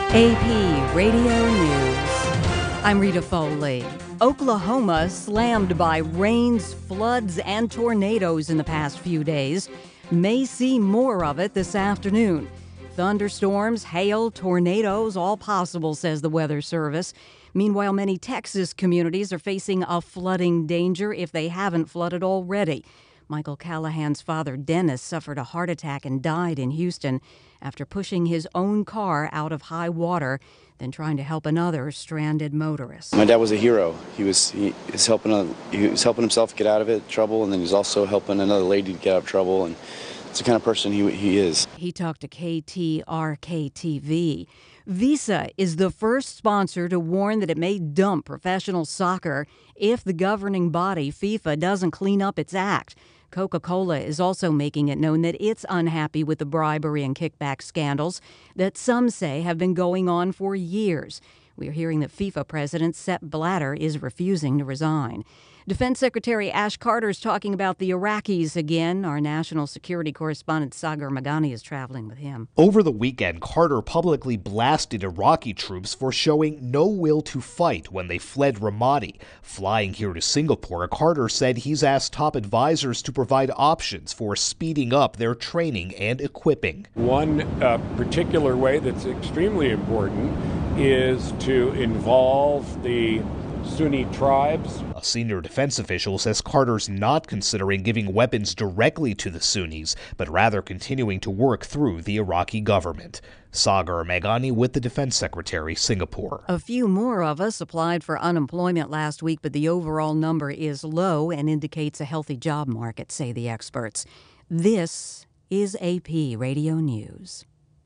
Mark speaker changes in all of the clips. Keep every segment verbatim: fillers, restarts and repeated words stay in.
Speaker 1: A P Radio News. I'm Rita Foley. Oklahoma slammed by rains, floods, and tornadoes in the past few days. May see more of it this afternoon. Thunderstorms, hail, tornadoes, all possible, says the Weather Service. Meanwhile, many Texas communities are facing a flooding danger if they haven't flooded already. Michael Callahan's father, Dennis, suffered a heart attack and died in Houston after pushing his own car out of high water, then trying to help another stranded motorist.
Speaker 2: My dad was a hero. He was he was helping a, he was helping himself get out of it trouble, and then he's also helping another lady to get out of trouble. And it's the kind of person he he is.
Speaker 1: He talked to K T R K T V. Visa is the first sponsor to warn that it may dump professional soccer if the governing body, FIFA, doesn't clean up its act. Coca-Cola is also making it known that it's unhappy with the bribery and kickback scandals that some say have been going on for years. We're hearing that FIFA president Sepp Blatter is refusing to resign. Defense Secretary Ash Carter is talking about the Iraqis again. Our national security correspondent Sagar Meghani is traveling with him.
Speaker 3: Over the weekend, Carter publicly blasted Iraqi troops for showing no will to fight when they fled Ramadi. Flying here to Singapore, Carter said he's asked top advisors to provide options for speeding up their training and equipping.
Speaker 4: One uh, particular way that's extremely important is to involve the Sunni tribes.
Speaker 3: A senior defense official says Carter's not considering giving weapons directly to the Sunnis, but rather continuing to work through the Iraqi government. Sagar Meghani with the Defense Secretary, Singapore.
Speaker 1: A few more of us applied for unemployment last week, but the overall number is low and indicates a healthy job market, say the experts. This is A P Radio News.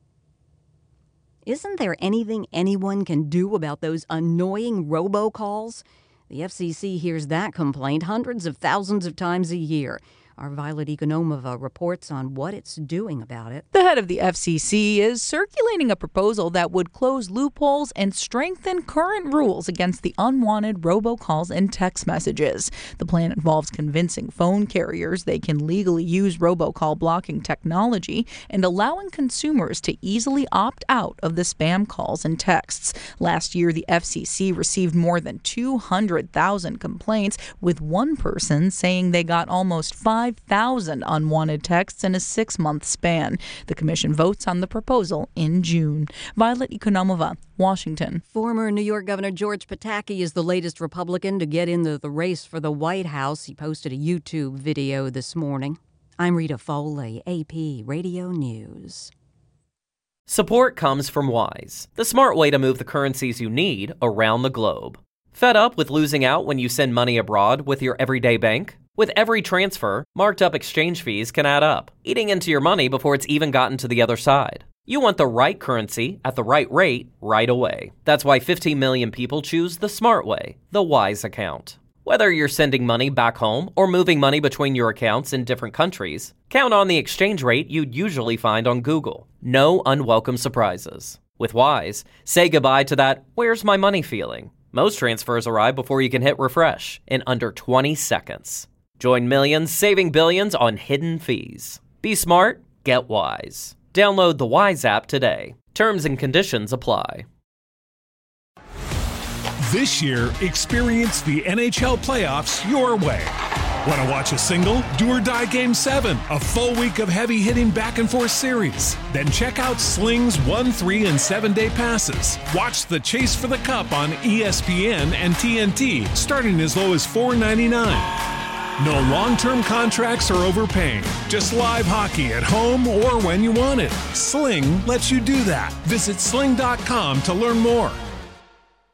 Speaker 1: Isn't there anything anyone can do about those annoying robocalls? The F C C hears that complaint hundreds of thousands of times a year. Our Violet Economova reports on what it's doing about it.
Speaker 5: The head of the F C C is circulating a proposal that would close loopholes and strengthen current rules against the unwanted robocalls and text messages. The plan involves convincing phone carriers they can legally use robocall blocking technology and allowing consumers to easily opt out of the spam calls and texts. Last year, the F C C received more than two hundred thousand complaints, with one person saying they got almost five thousand unwanted texts in a six-month span. The commission votes on the proposal in June. Violet Economova, Washington.
Speaker 1: Former New York Governor George Pataki is the latest Republican to get into the race for the White House. He posted a YouTube video this morning. I'm Rita Foley, A P Radio News.
Speaker 6: Support comes from Wise, the smart way to move the currencies you need around the globe. Fed up with losing out when you send money abroad with your everyday bank? With every transfer, marked up exchange fees can add up, eating into your money before it's even gotten to the other side. You want the right currency at the right rate right away. That's why fifteen million people choose the smart way, the Wise account. Whether you're sending money back home or moving money between your accounts in different countries, count on the exchange rate you'd usually find on Google. No unwelcome surprises. With Wise, say goodbye to that "where's my money" feeling. Most transfers arrive before you can hit refresh in under twenty seconds. Join millions saving billions on hidden fees. Be smart, get Wise. Download the Wise app today. Terms and conditions apply.
Speaker 7: This year, experience the N H L playoffs your way. Want to watch a single? Do or Die Game seven, a full week of heavy-hitting back-and-forth series. Then check out Sling's one, three, and seven-day passes. Watch the Chase for the Cup on E S P N and T N T, starting as low as four ninety-nine. No long-term contracts or overpaying. Just live hockey at home or when you want it. Sling lets you do that. Visit sling dot com to learn more.